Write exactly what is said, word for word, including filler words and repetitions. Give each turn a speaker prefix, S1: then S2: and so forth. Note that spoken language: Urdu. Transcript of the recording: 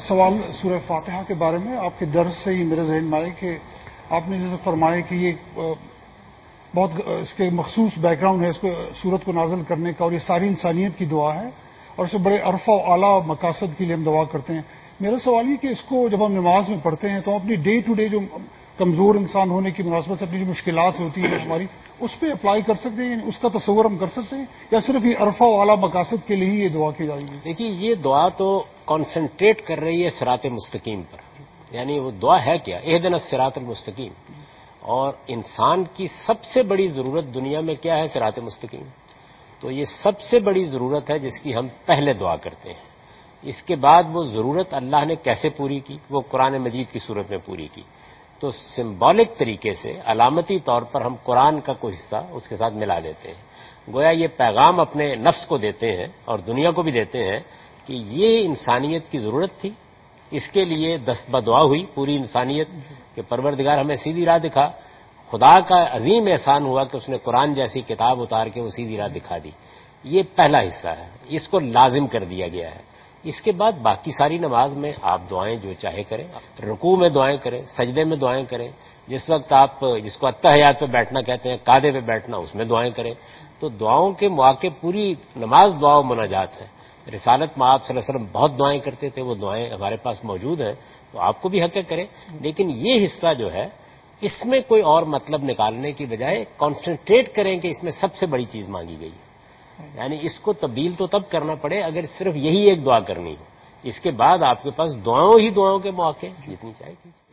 S1: سوال سورہ فاتحہ کے بارے میں آپ کے درس سے ہی میرے ذہن میں آئے کہ آپ نے جیسے فرمایا کہ یہ بہت اس کے مخصوص بیک گراؤنڈ ہے اس کو سورت کو نازل کرنے کا، اور یہ ساری انسانیت کی دعا ہے اور اسے بڑے عرفہ و اعلیٰ مقاصد کے لیے ہم دعا کرتے ہیں۔ میرا سوال یہ کہ اس کو جب ہم نماز میں پڑھتے ہیں تو اپنی ڈے ٹو ڈے جو کمزور انسان ہونے کی مناسبت سے اپنی جو مشکلات ہوتی ہیں ہماری، اس پہ اپلائی کر سکتے ہیں، یعنی اس کا تصور ہم کر سکتے ہیں، یا صرف یہ عرفہ و اعلیٰ مقاصد کے لیے ہی یہ دعا کی جائے گی؟
S2: دیکھیے، یہ دعا تو کانسنٹریٹ کر رہی ہے صراط مستقیم پر، یعنی وہ دعا ہے کیا؟ اہدنا الصراط المستقیم۔ اور انسان کی سب سے بڑی ضرورت دنیا میں کیا ہے؟ صراط مستقیم۔ تو یہ سب سے بڑی ضرورت ہے جس کی ہم پہلے دعا کرتے ہیں۔ اس کے بعد وہ ضرورت اللہ نے کیسے پوری کی؟ وہ قرآن مجید کی صورت میں پوری کی۔ تو سمبولک طریقے سے، علامتی طور پر ہم قرآن کا کوئی حصہ اس کے ساتھ ملا دیتے ہیں، گویا یہ پیغام اپنے نفس کو دیتے ہیں اور دنیا کو بھی دیتے ہیں کہ یہ انسانیت کی ضرورت تھی، اس کے لیے دست بدعا ہوئی پوری انسانیت کہ پروردگار ہمیں سیدھی راہ دکھا۔ خدا کا عظیم احسان ہوا کہ اس نے قرآن جیسی کتاب اتار کے وہ سیدھی راہ دکھا دی۔ یہ پہلا حصہ ہے، اس کو لازم کر دیا گیا ہے۔ اس کے بعد باقی ساری نماز میں آپ دعائیں جو چاہے کریں، رکوع میں دعائیں کریں، سجدے میں دعائیں کریں، جس وقت آپ جس کو التحیات پہ بیٹھنا کہتے ہیں، قعدے پہ بیٹھنا، اس میں دعائیں کریں۔ تو دعاؤں کے مواقع پوری نماز دعا و مناجات ہے۔ رسالت میں آپ صلی اللہ علیہ وسلم بہت دعائیں کرتے تھے، وہ دعائیں ہمارے پاس موجود ہیں، تو آپ کو بھی حق ہے کریں، لیکن یہ حصہ جو ہے اس میں کوئی اور مطلب نکالنے کی بجائے کانسنٹریٹ کریں کہ اس میں سب سے بڑی چیز مانگی گئی ہے۔ یعنی اس کو تبدیل تو تب کرنا پڑے اگر صرف یہی ایک دعا کرنی ہو، اس کے بعد آپ کے پاس دعاؤں ہی دعاؤں کے مواقع ہیں، جتنی چاہے کیجیے۔